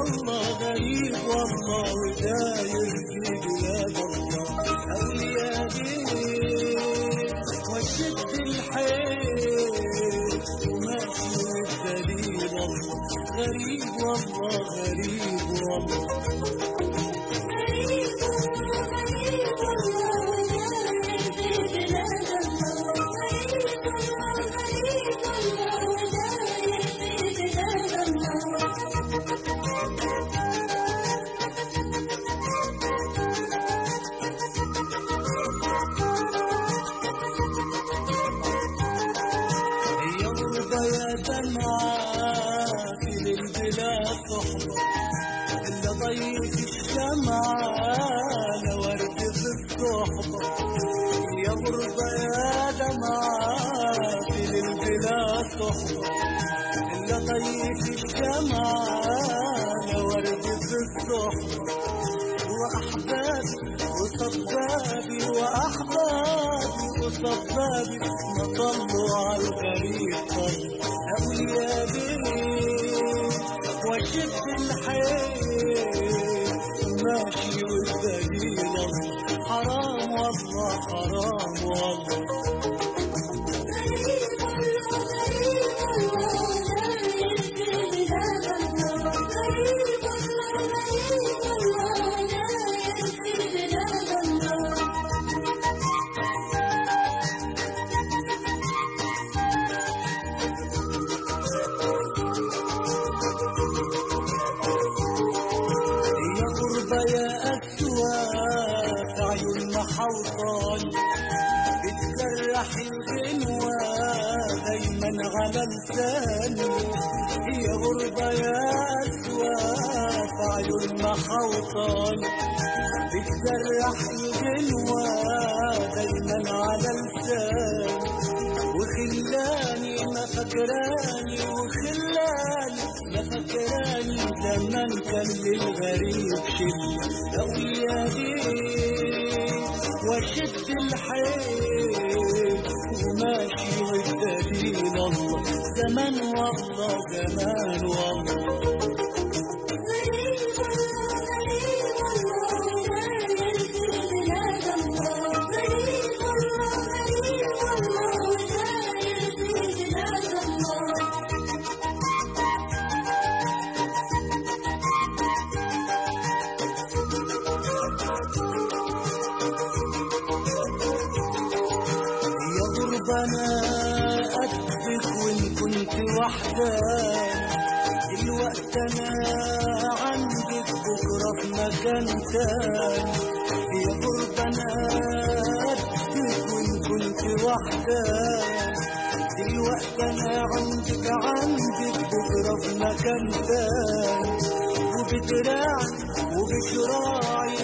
والله غريب والله وداير في بلاد الله. أولياء دين وشد الحيل وماشي والدليل الله. غريب والله غريب والله في البلاد صحبة إلا ضيف الشمعة لورد في الصحبة. يا غربة يا دمعة في البلاد صحبة إلا ضيف الشمعة لورد في الصحبة. وأحبابي وصبابي وأحبابي وصبابي ما طلوا على الغريب طل. أولياء دين وشد الحيل ماشي والدليل الله. حرام والله حرام والله يا أسواق عيون محوطاني بتجرح الغنوة دايما على لساني. هي غربة يا أسواق عيون محوطاني بتجرح الغنوة دايما على لساني. وخلاني ما فكراني وخلاني ما فكراني زمان كان للغريب شلة. أولياء دين وشد الحيل وماشي والدليل الله. زمان والله زمان والله أنا قدك وإن كنت وحداني. الوقت أنا عندك بكرة في مكان تاني. يا غربة أنا قدك وإن كنت وحداني. الوقت أنا عندك بكرة في مكان تاني. وبدراعي وبشراعي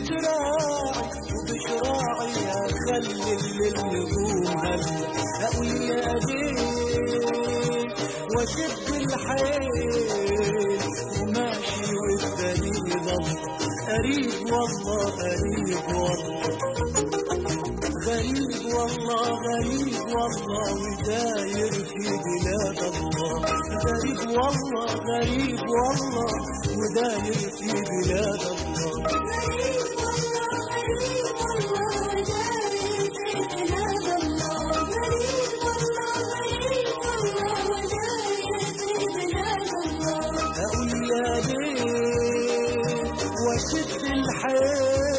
وبشراعي هخلي للنجوم هلا. أولياء دين وشد الحيل وماشي والدليل الله. قريب والله قريب والله غريب والله غريب والله وداير في بلاد الله. غريب والله غريب والله وداير في بلاد الله. أولياء دين وشد الحيل